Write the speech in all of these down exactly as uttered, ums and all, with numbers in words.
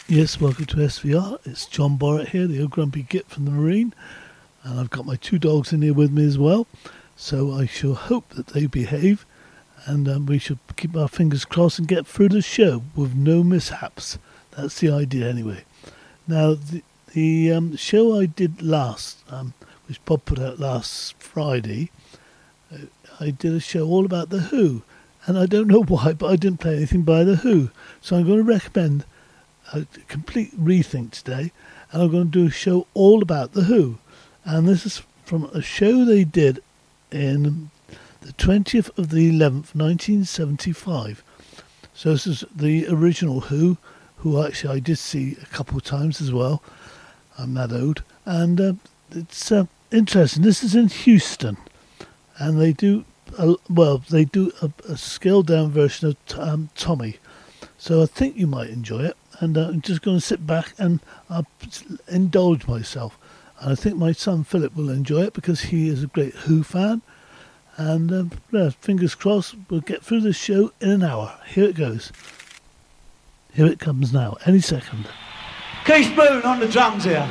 Yes, welcome to S V R. It's John Borrett here, the old grumpy git from the Marine. And I've got my two dogs in here with me as well. So I shall hope that they behave. And um, we should keep our fingers crossed and get through the show with no mishaps. That's the idea anyway. Now, the, the um, show I did last, um, which Bob put out last Friday, uh, I did a show all about The Who. And I don't know why, but I didn't play anything by The Who. So I'm going to recommend a complete rethink today, and I'm going to do a show all about The Who. And this is from a show they did in the twentieth of the eleventh, nineteen seventy-five. So this is the original Who, who actually I did see a couple of times as well. I'm that old. And uh, it's uh, interesting. This is in Houston, and they do, a, well, they do a, a scaled-down version of um, Tommy. So I think you might enjoy it. And uh, I'm just going to sit back and uh, indulge myself. And I think my son Philip will enjoy it because he is a great Who fan. And uh, yeah, fingers crossed, we'll get through this show in an hour. Here it goes. Here it comes now, any second. Keith Boone on the drums here.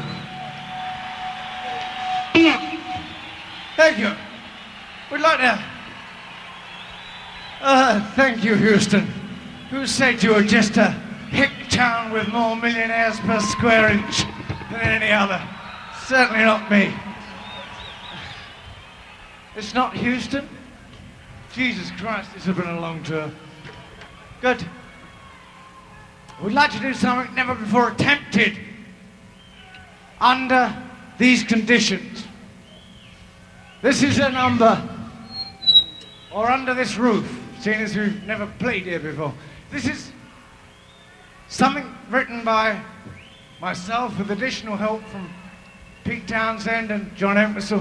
Thank you. We'd like to... Uh, thank you, Houston. Who said you were just a hick town with more millionaires per square inch than any other? Certainly not me. It's not Houston? Jesus Christ, this has been a long tour. Good. We'd like to do something never before attempted under these conditions. This is a number, or under this roof, seeing as we've never played here before. This is something written by myself with additional help from Pete Townsend and John Entwistle.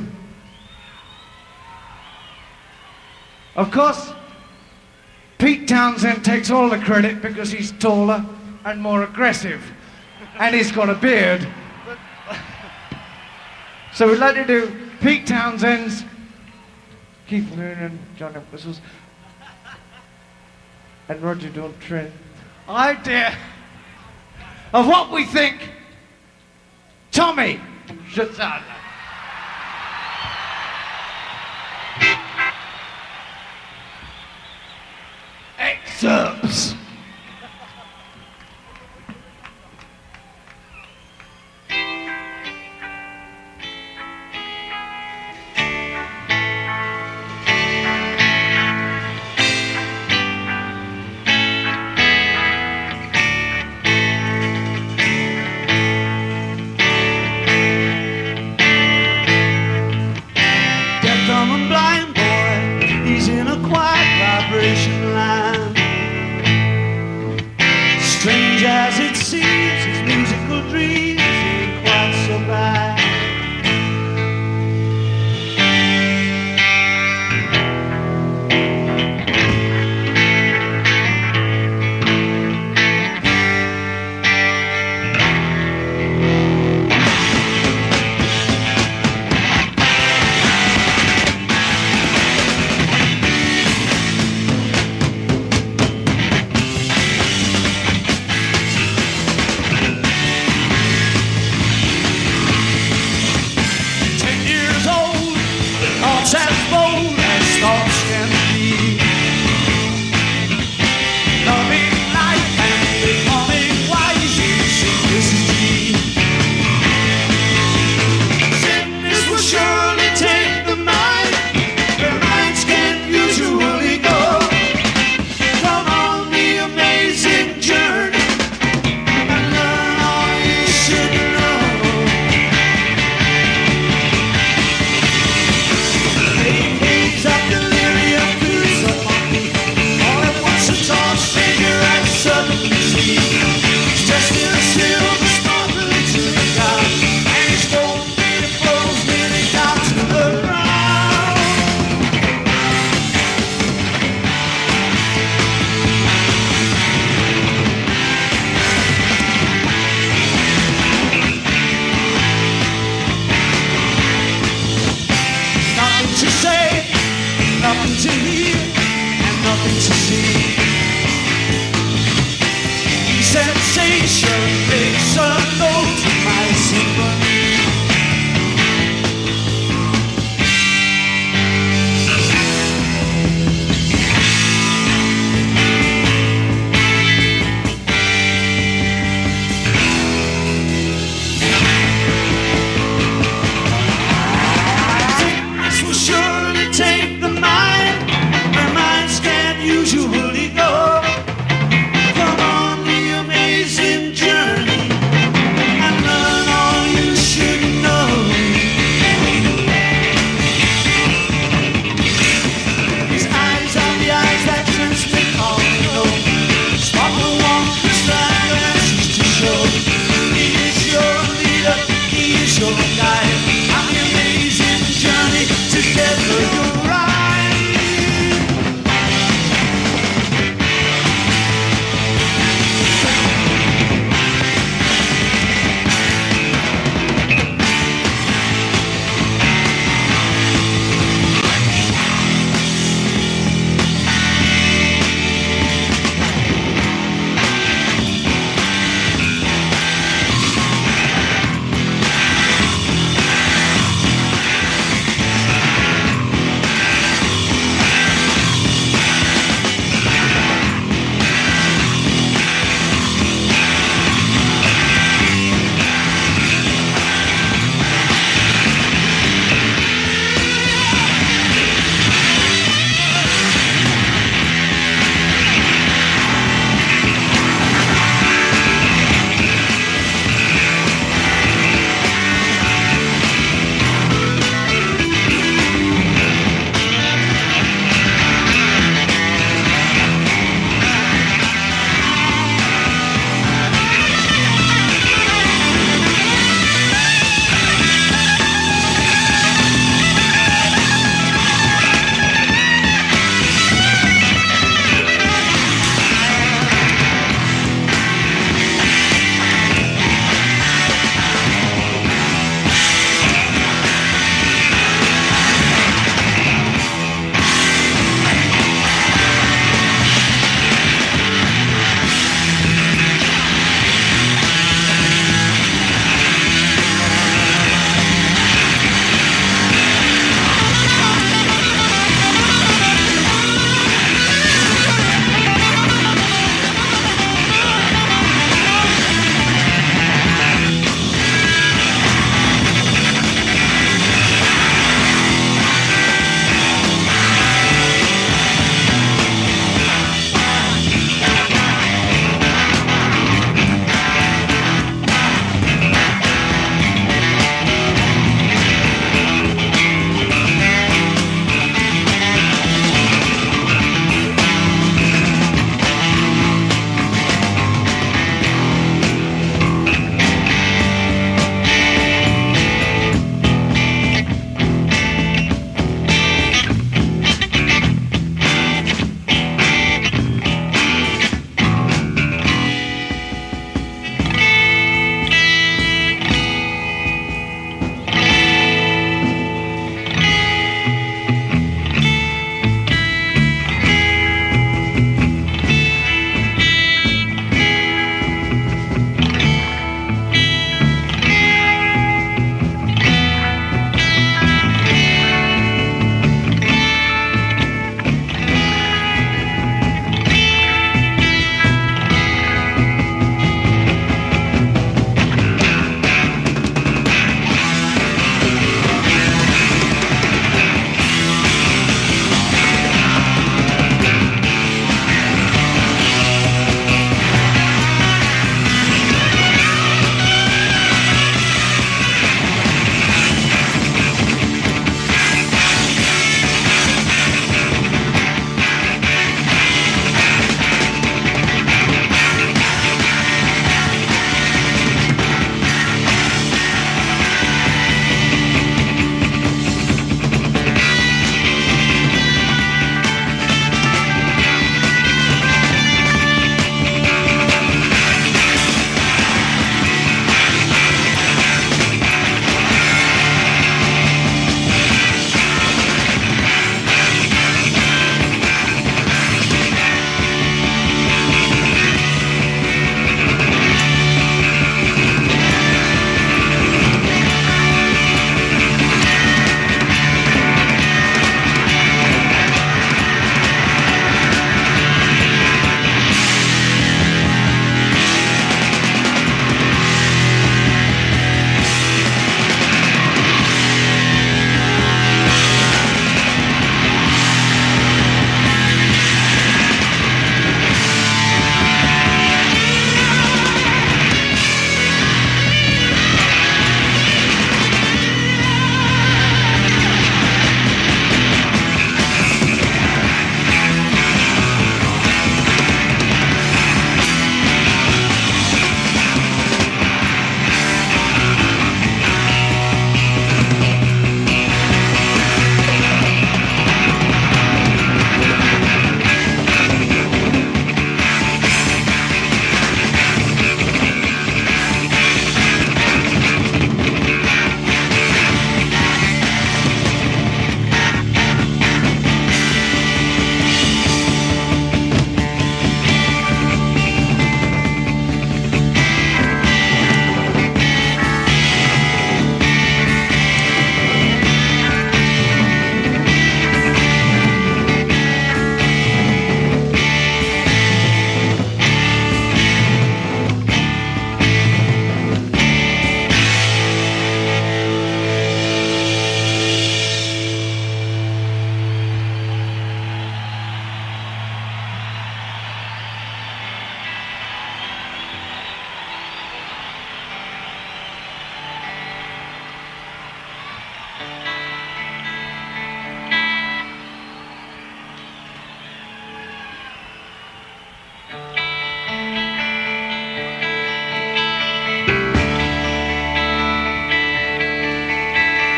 Of course, Pete Townsend takes all the credit because he's taller and more aggressive, and he's got a beard. So we'd like to do Pete Townsend's, Keith Moon and John Entwistle's, and Roger Daltrey idea of what we think Tommy should sound like. Excerpts. Strange as it seems, his musical dreams ain't quite so bad. To hear and nothing to see. Sensation. guide on the amazing journey together. You're right.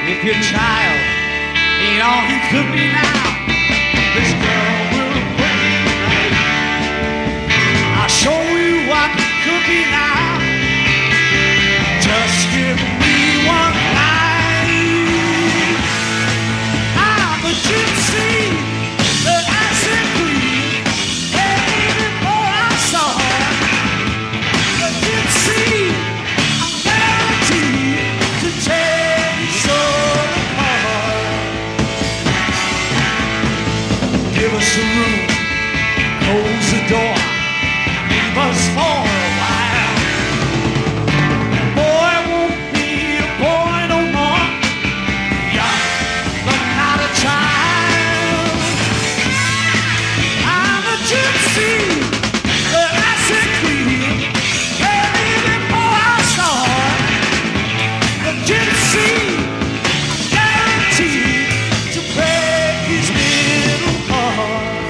If your child ain't all he could be now, this girl will put him right. I'll show you what he could be now. Just give me one life. I'm a gypsy, but I said queen. Way before I saw her. A gypsy, I'm guaranteed to tear your soul apart. Give us a room, close the door, leave us for a while. Boy won't be a boy no more, young but not a child. I'm a gypsy, but I said queen, way before I saw her. A gypsy, guaranteed to break his little heart.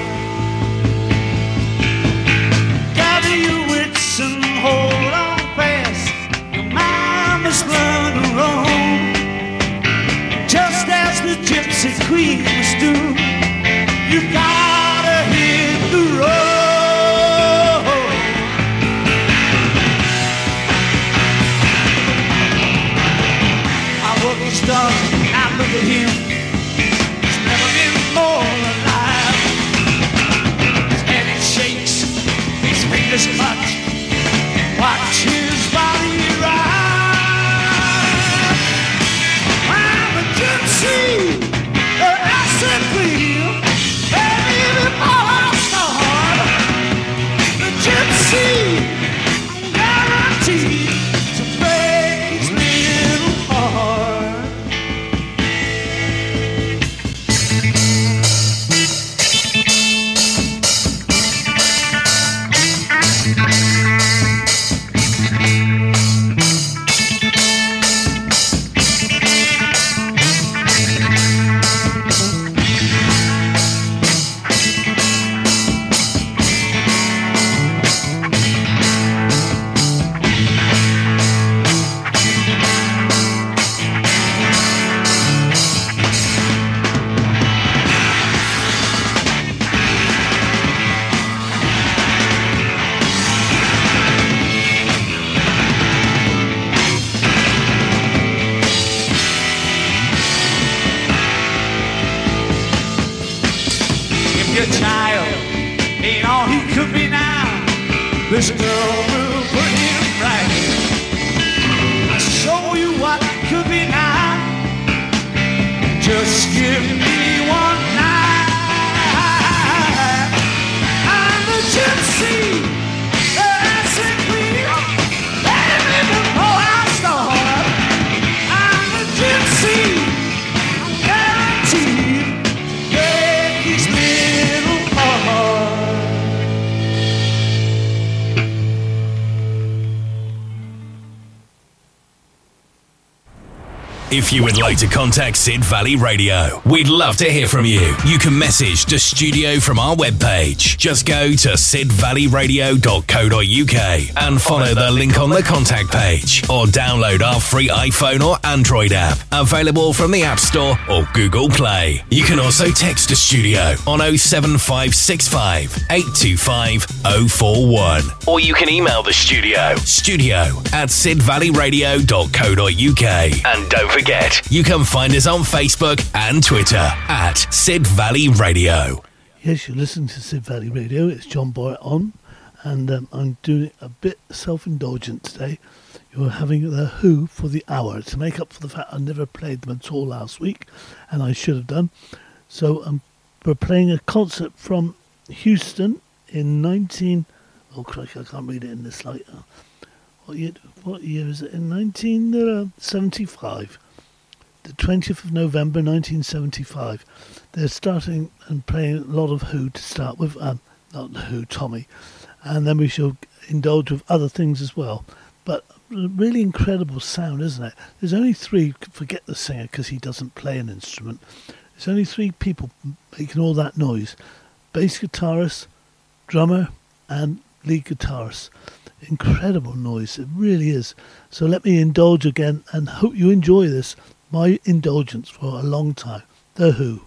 Gather your wits and hold on fast. Your mind must run alone, just as the gypsy queen must do. You gotta hit the road. Our work is done, now look at him. He's never been more alive. His head it shakes, his fingers clutch. Watch his body rise. I'm a gypsy, an acid queen, baby before I start. The gypsy, guaranteed to break his little heart. If your child ain't all he could be now, this girl will put him right. I'll show you what he could be now. Just give me one night. I'm the gypsy, the acid queen, baby before I start. I'm the gypsy, I'm guaranteed to break his little heart. If you would like to contact Sid Valley Radio, we'd love to hear from you. You can message the studio from our webpage. Just go to sid valley radio dot co dot uk and follow the link on the contact page, or download our free iPhone or Android app, available from the App Store or Google Play. You can also text the studio on oh seven five six five, eight two five, oh four one, or you can email the studio, studio at sid valley radio dot co dot uk. And don't forget, you can find us on Facebook and Twitter at Sid Valley Radio. Yes, you're listening to Sid Valley Radio. It's John Borrett on, and um, I'm doing a bit self-indulgent today. You're having The Who for the hour to make up for the fact I never played them at all last week, and I should have done. So um, we're playing a concert from Houston in nineteen... Oh, crikey, I can't read it in this light. What year, what year is it? In nineteen seventy-five. The twentieth of November nineteen seventy-five. They're starting and playing a lot of Who to start with. Um, not the Who, Tommy. And then we shall indulge with other things as well. But really incredible sound, isn't it? There's only three, forget the singer because he doesn't play an instrument. There's only three people making all that noise. Bass guitarist, drummer and lead guitarist. Incredible noise, it really is. So let me indulge again and hope you enjoy this my indulgence for a long time. The Who.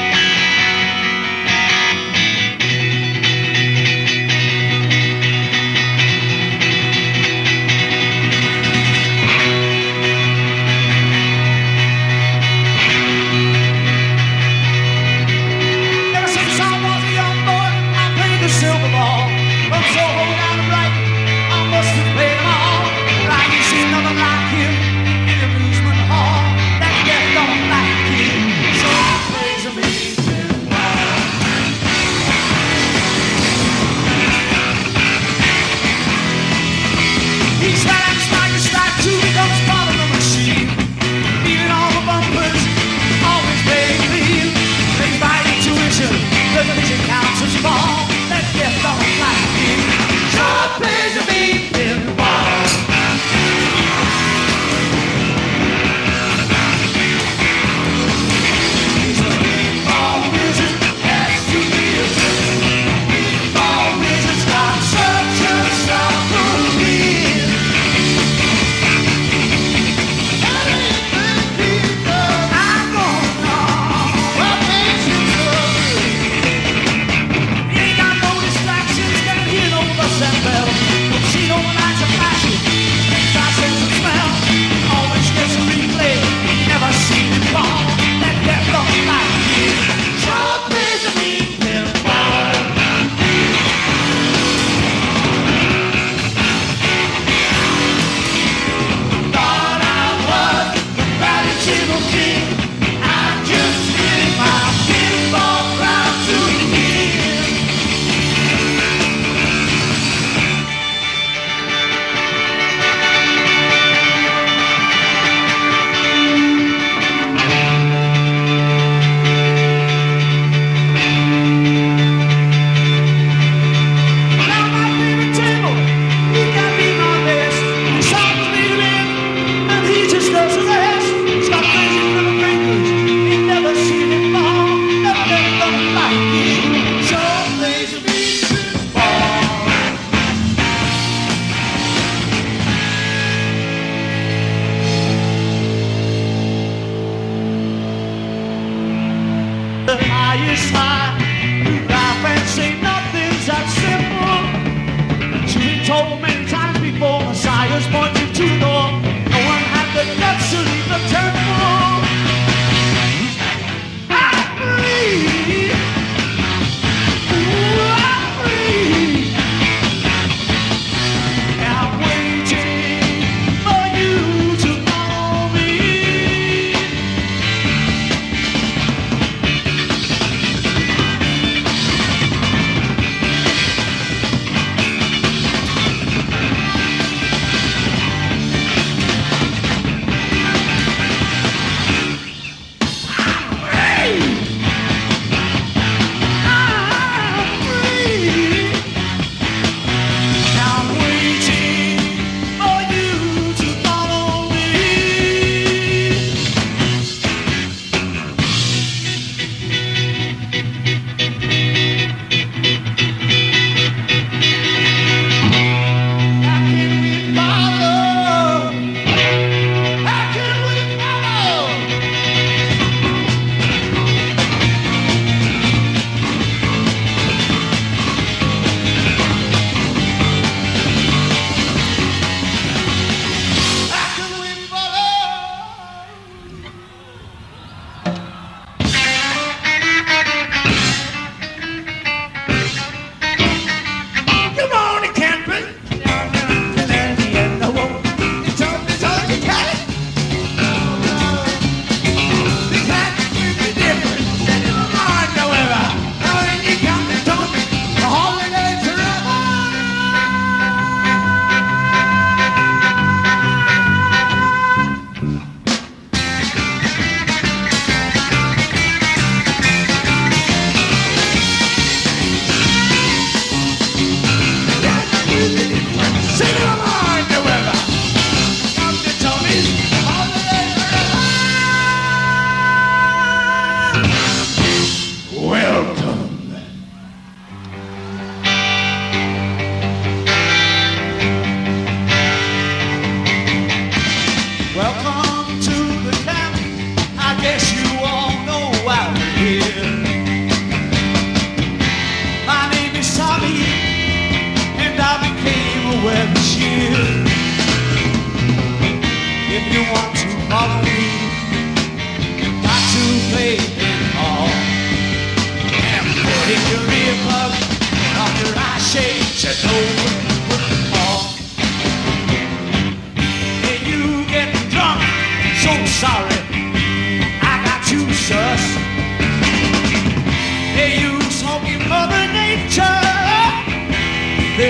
Thank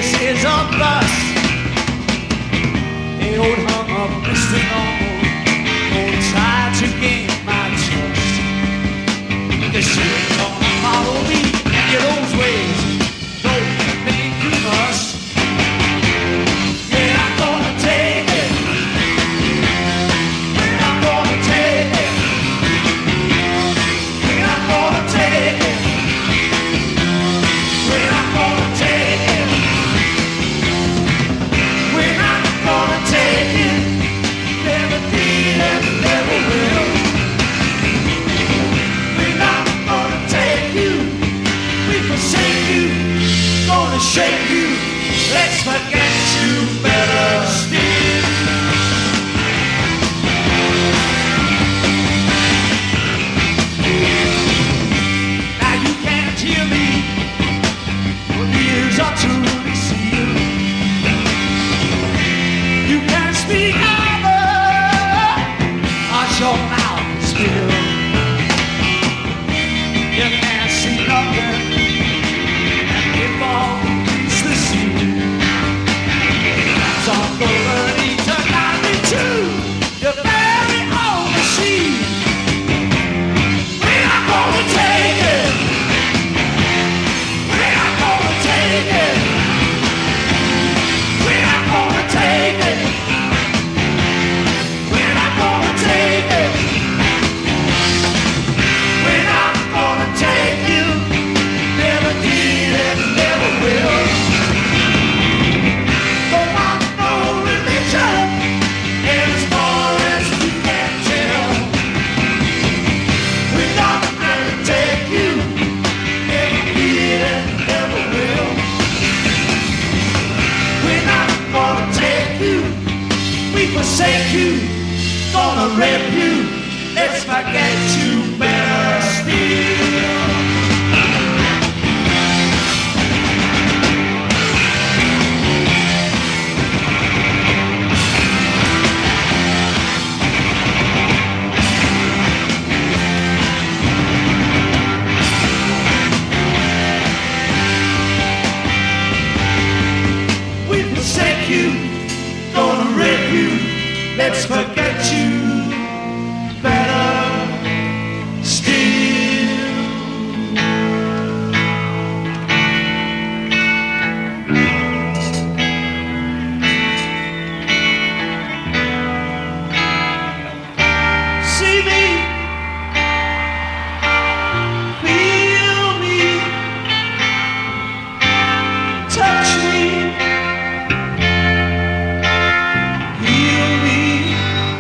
this is a bus. The old hum of Mister Normal won't try to gain my trust. The shit gonna follow me in those ways. Don't think you must. Yeah, I'm gonna take it. Yeah, I'm gonna take it. Yeah, I'm gonna take it. Yeah, I'm gonna take it. We're not gonna take it. Never did and never will. We're not gonna take you. We forsake you. Gonna shake you. Let's forget you better still. Now you can't hear me. Your ears are truly sealed. You can't speak either. Hush your mouth still. You can't see nothing. And if all is the sea. Some gonna to guide me to your very own machine. We're not gonna take it. We're not gonna take it. We're not gonna take it. We're not gonna take it. We're not gonna take you. Never did and never will. Don't want no religion. As far as we can tell. We're not gonna take you. Never did and never will. We're not gonna take you. We forsake you. Gonna rip you. Let's forget you better still. We forsake you. Gonna rip you. Let's forget you better still. See me, feel me, touch me, heal me.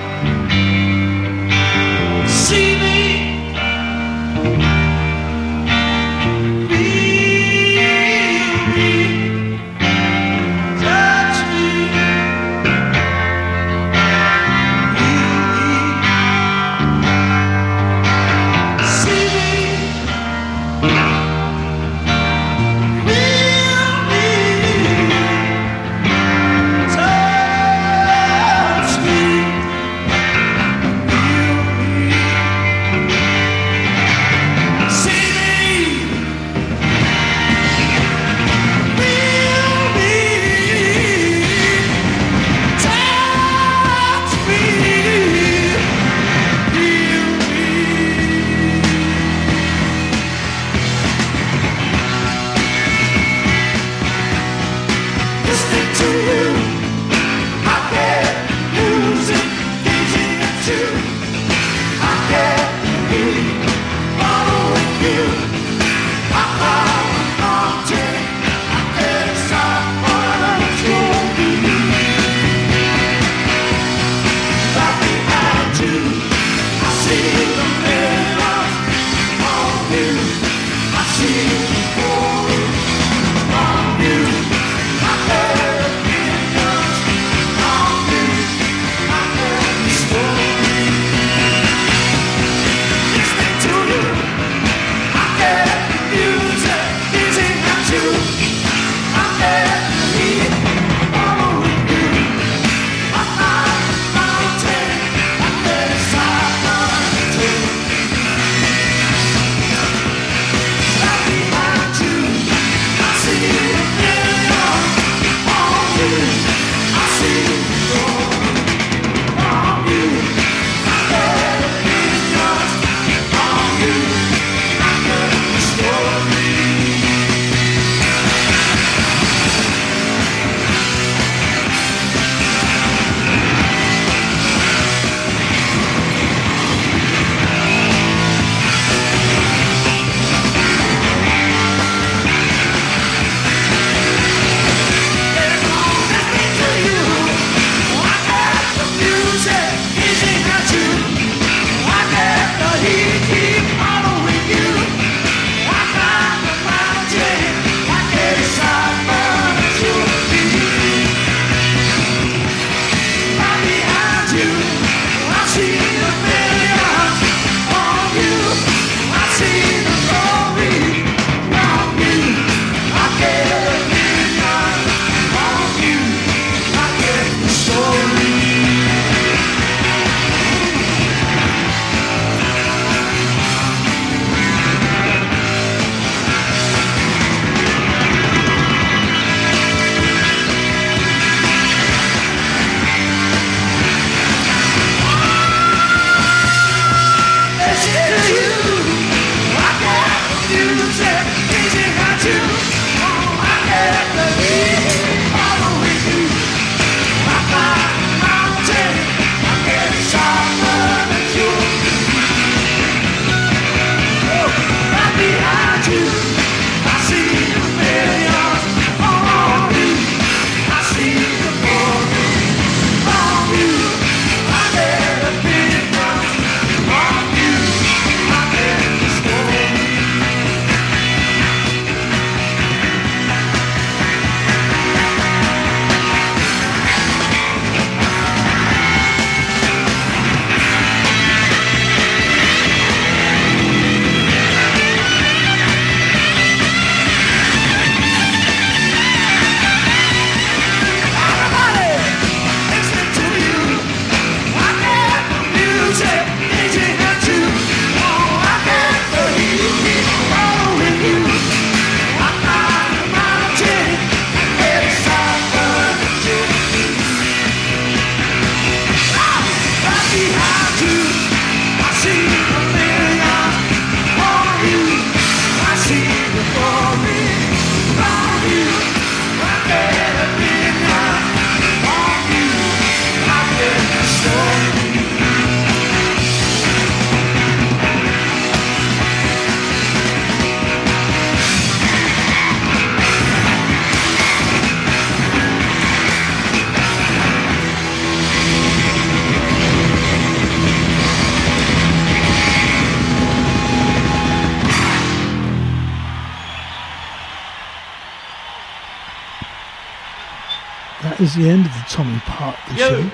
that is the end of the Tommy part of the Yo. show.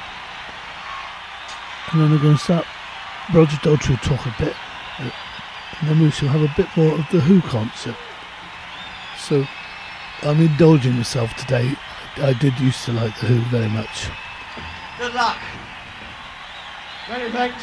And then we're going to start, Roger Daltrey will talk a bit, uh, and then we shall have a bit more of the Who concert. So I'm indulging myself today. I did used to like the Who very much. Good luck. Many thanks.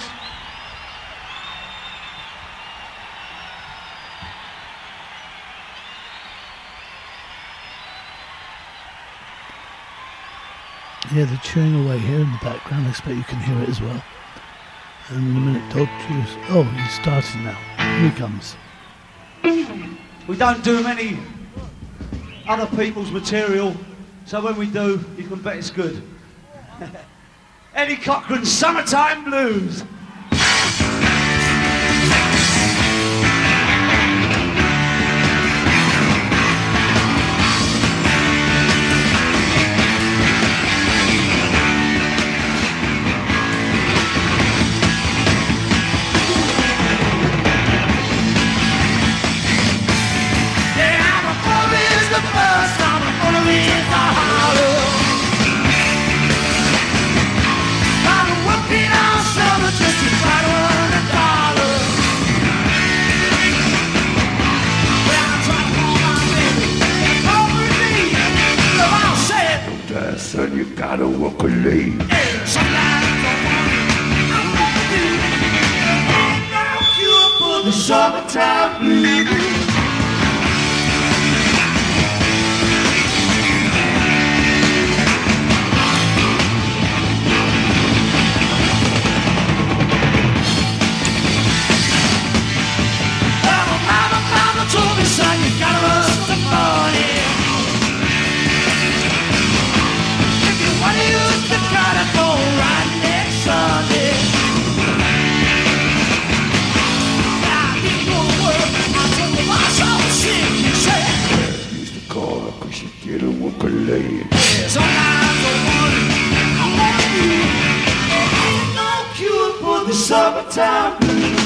Yeah, they're chewing away here in the background. I expect you can hear it as well. And in a minute, Daltrey is... Oh, he's starting now. Here he comes. We don't do many other people's material, so when we do, you can bet it's good. Eddie Cochran's Summertime Blues. Son, you gotta walk a lane. The summertime blues. Told me, son, you gotta run some money. If you want to use the car to go right next Sunday. I didn't go to work. I told my boss I was sick. He said, Use the car cause you didn't walk a lane. yeah, sometimes I wonder, I want you. Ain't no cure for the summertime blues.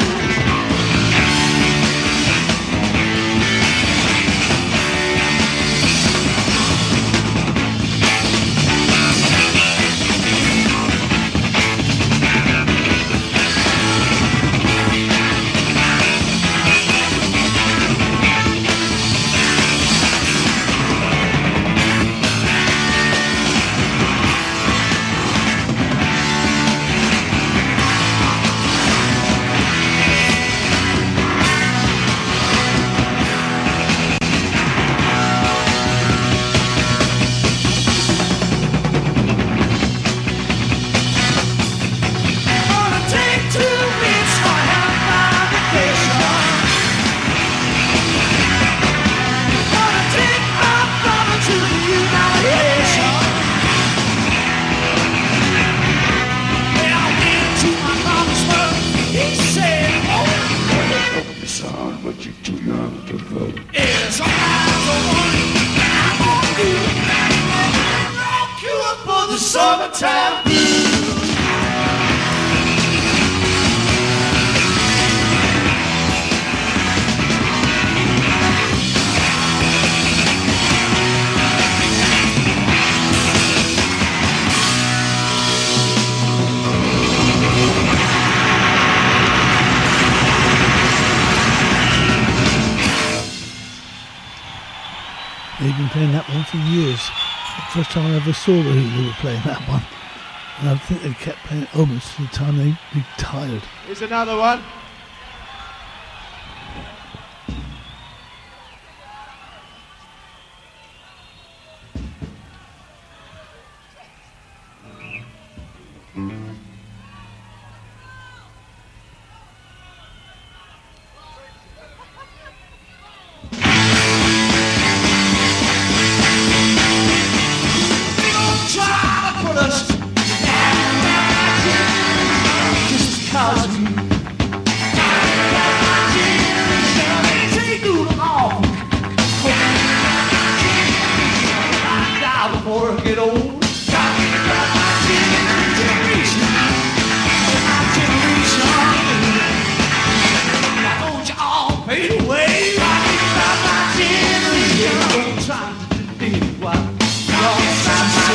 But you're too young to vote. Yeah, sometimes I wonder, I want you. No cure for the summertime blues. They've been playing that one for years. The first time I ever saw the Who, they were playing that one. And I think they kept playing it almost to the time they retired. Here's another one. Before I get old, got my generation, my generation. Now don't you all fade away? Got my generation. Don't try to do what you're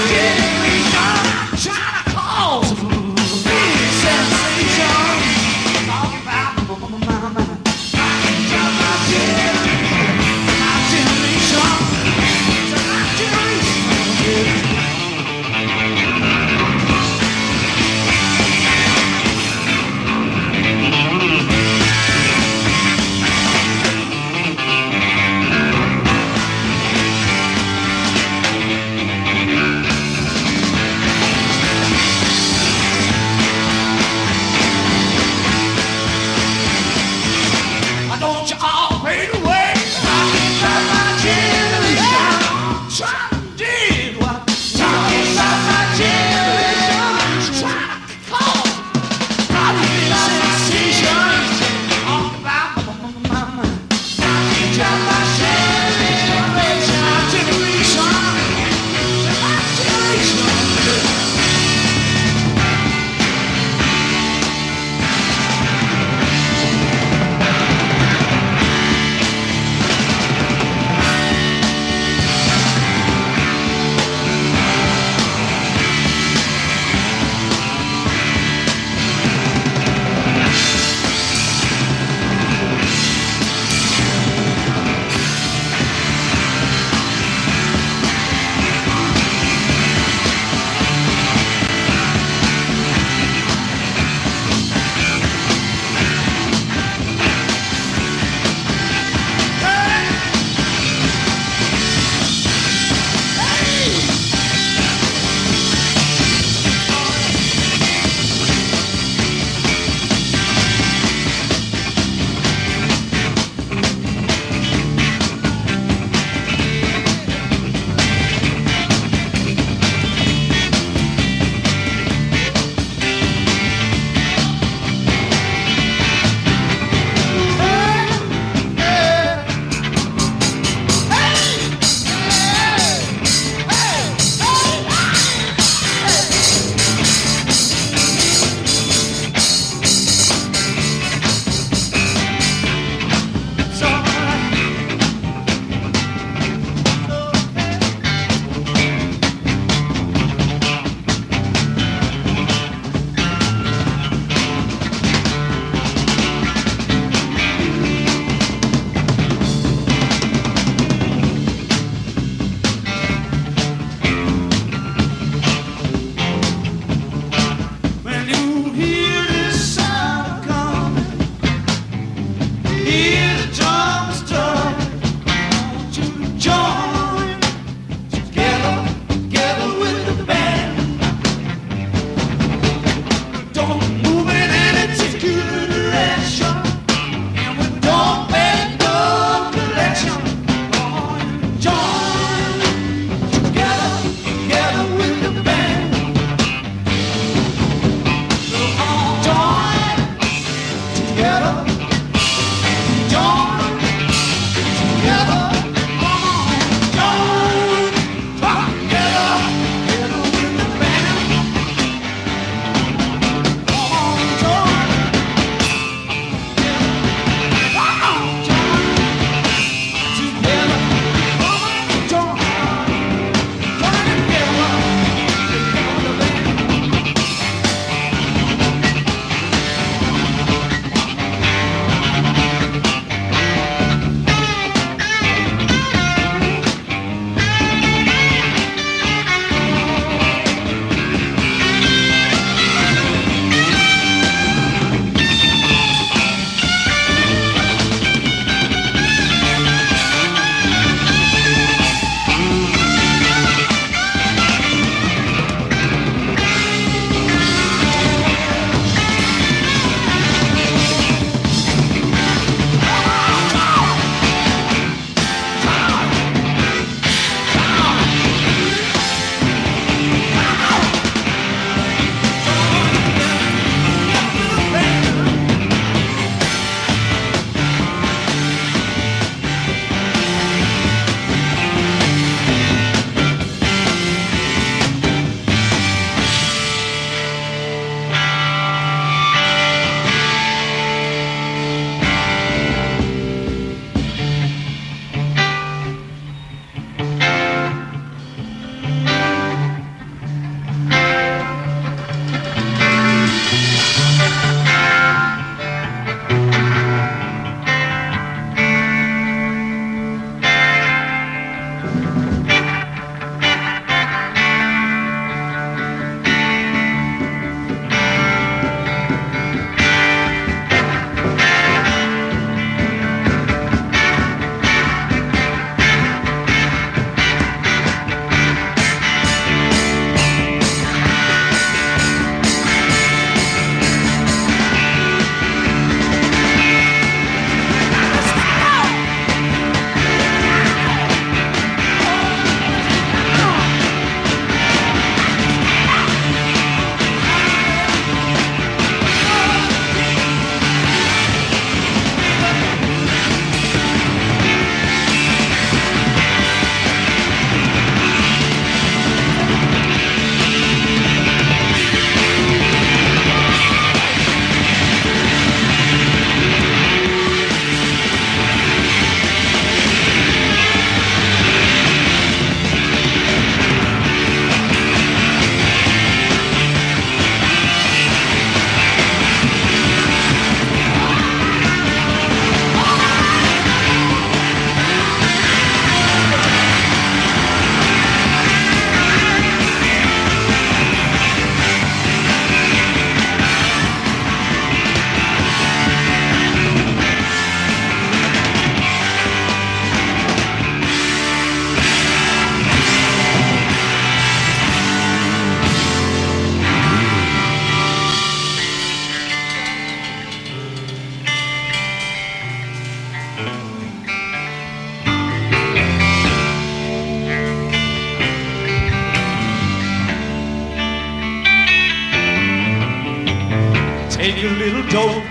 a little dope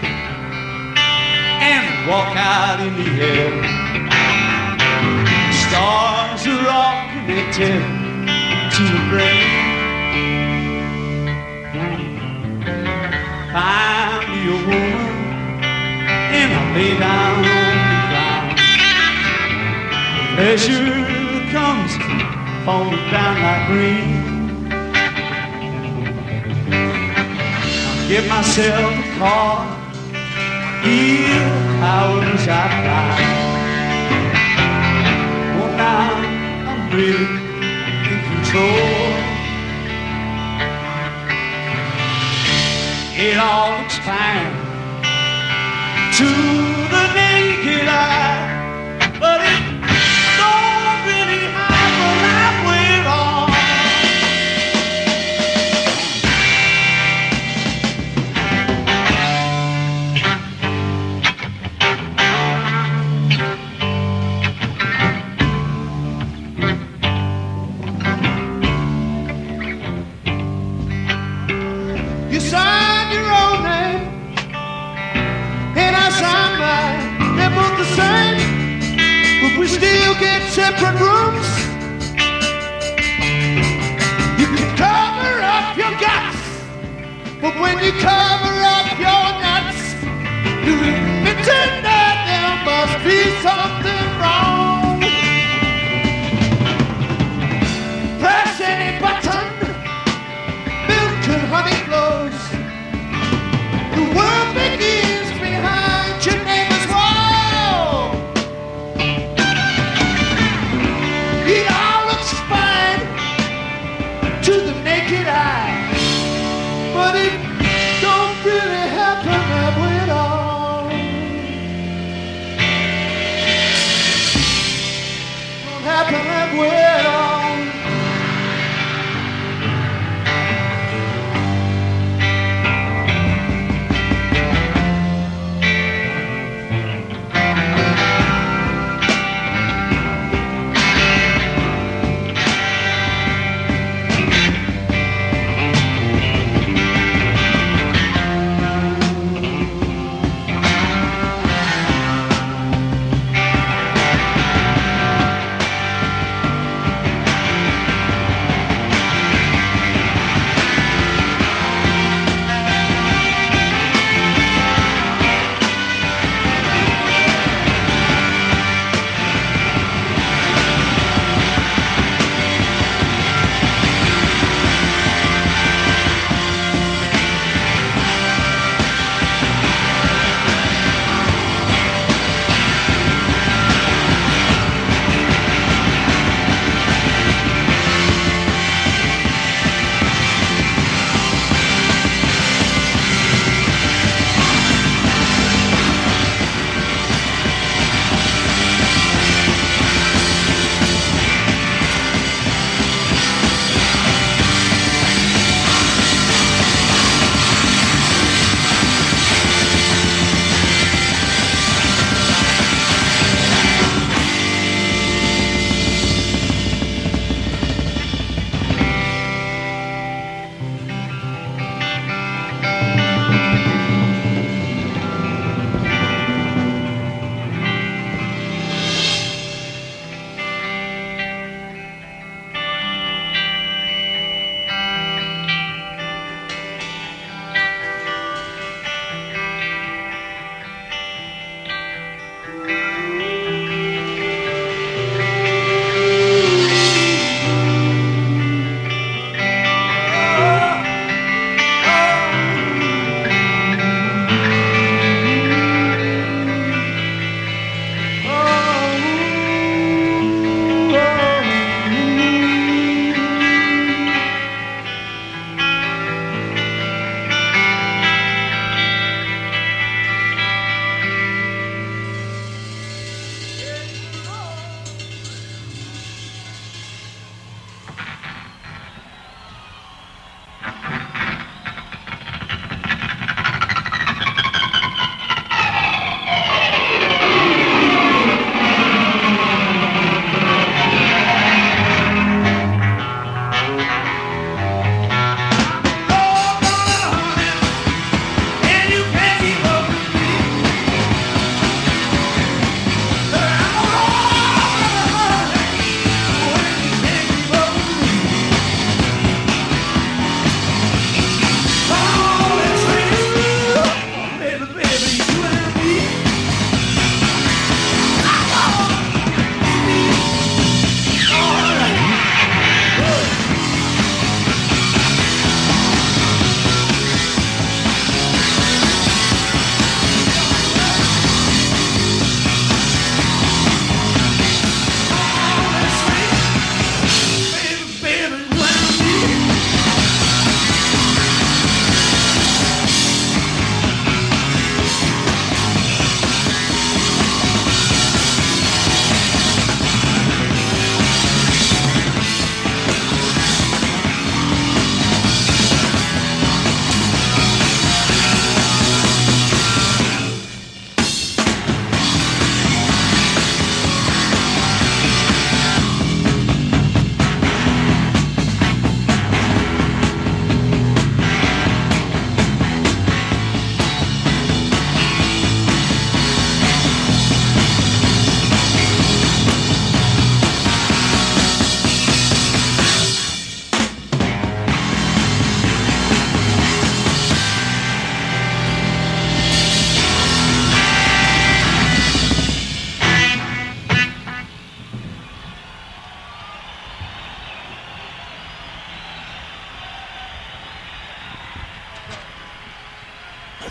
and walk out in the air. The stars are all connected to the brain. Find me a woman and I'll lay down on the ground. Pleasure comes falling down like rain. I'll get myself a car, feel how wish I fly. Oh, now I'm really in control. It all looks fine to the naked eye, but it don't really happen halfway wrong. You signed your own name, and I signed mine. They're both the same, but we still get separate rooms. You can cover up your guts, but when you cover up your nuts, you pretend that there must be something wrong. Press any button, milk and honey flows. The world begins behind your neighbor's wall. It all looks fine to the naked eye, but it don't really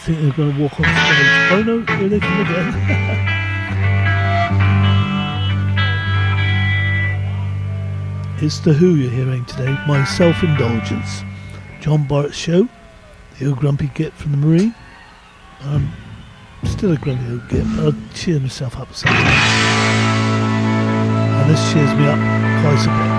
think they're going to walk on stage. Oh no, here they come again. It's The Who you're hearing today, My Self-Indulgence. John Barrett's show, the old grumpy git from the Marine. I'm still a grumpy old git, but I'll cheer myself up sometimes. And this cheers me up quite a bit.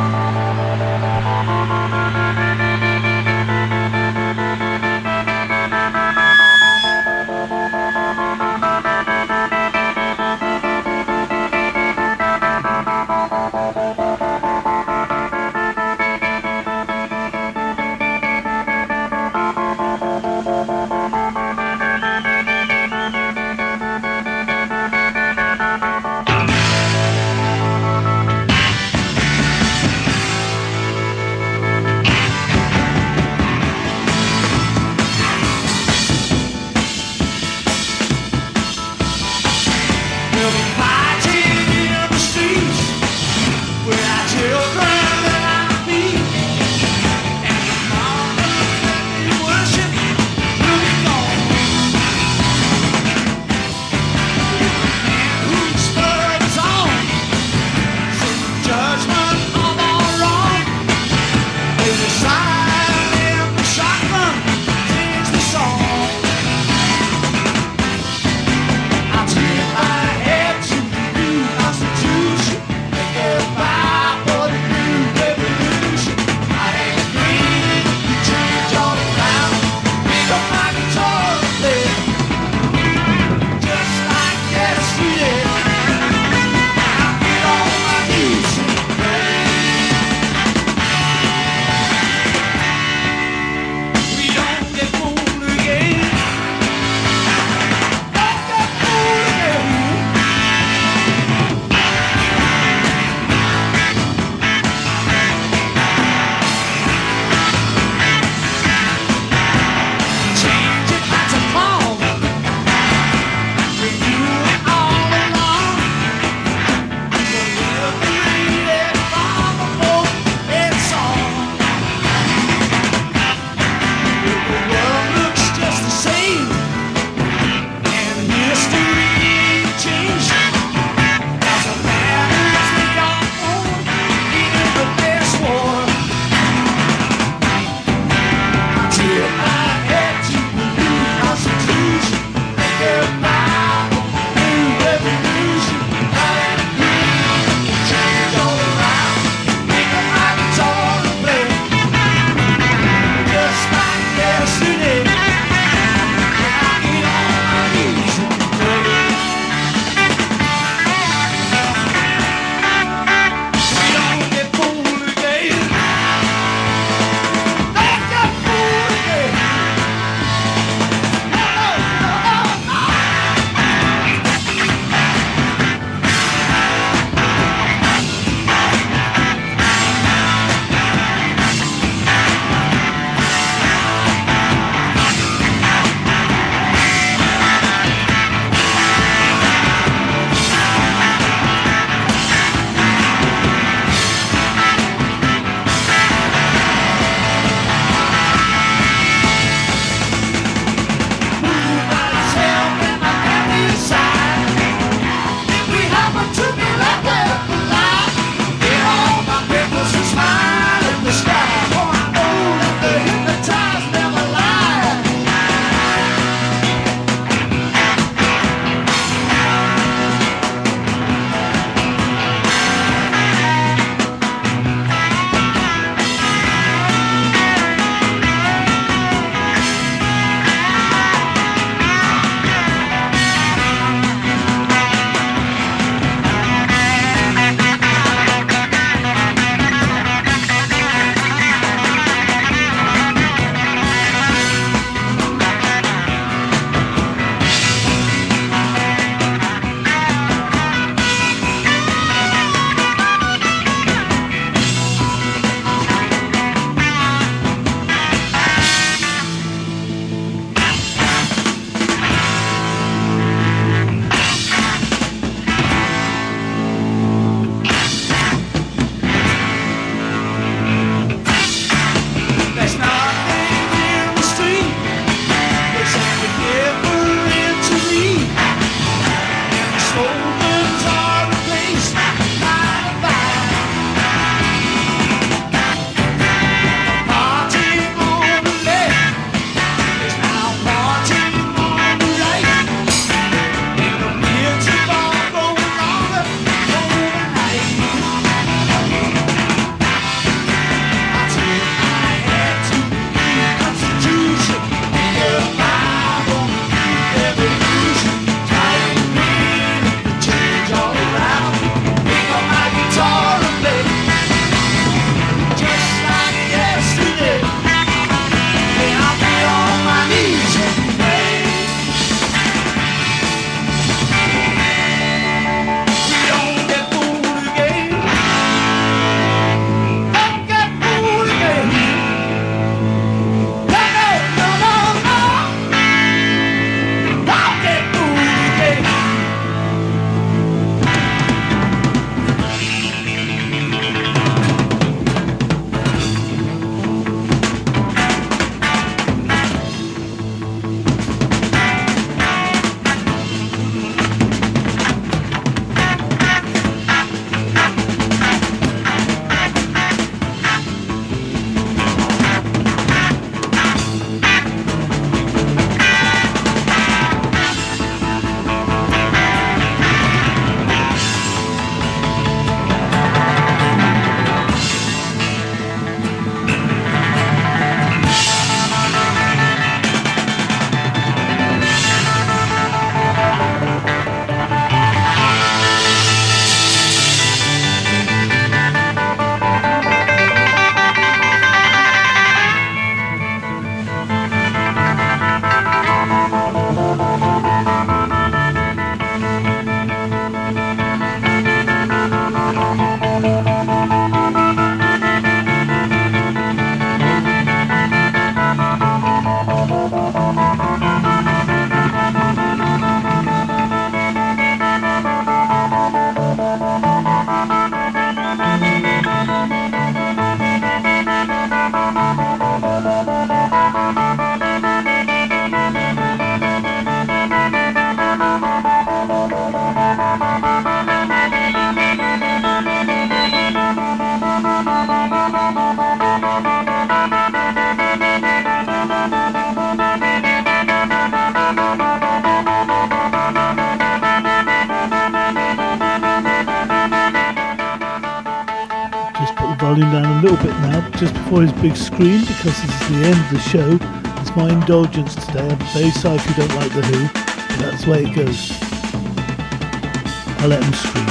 put the volume down a little bit now, just before his big scream, because this is the end of the show. It's my indulgence today. I'm very sorry if you don't like The Who, but that's the way it goes. I'll let him scream.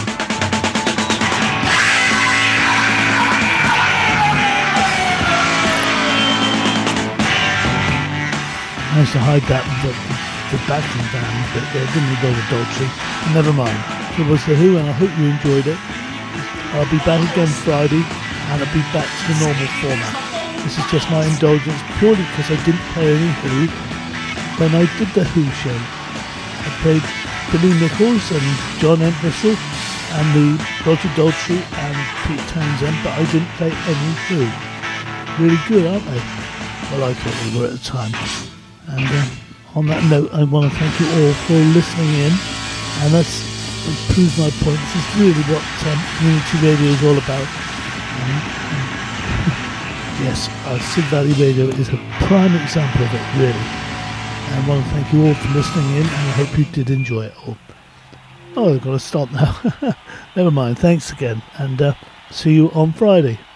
I managed to hide that, the, the backing band bit there, didn't we, Brother Daltrey? Never mind. It was The Who, and I hope you enjoyed it. I'll be back again Friday, and I'll be back to the normal format. This is just my indulgence, purely because I didn't play any Who when I did the Who show. I played Billy Nichols and John Entwistle and the Roger Daltrey and Pete Townsend, but I didn't play any Who. Really good, aren't they? Well, I thought they were at the time. And uh, on that note, I want to thank you all for listening in, and that's it proves my point. This is really what um, community radio is all about. Um, um, yes, uh, Sid Valley Radio is a prime example of it, really. And I want to thank you all for listening in, and I hope you did enjoy it all. Oh, I've got to stop now. Never mind. Thanks again, and uh, see you on Friday.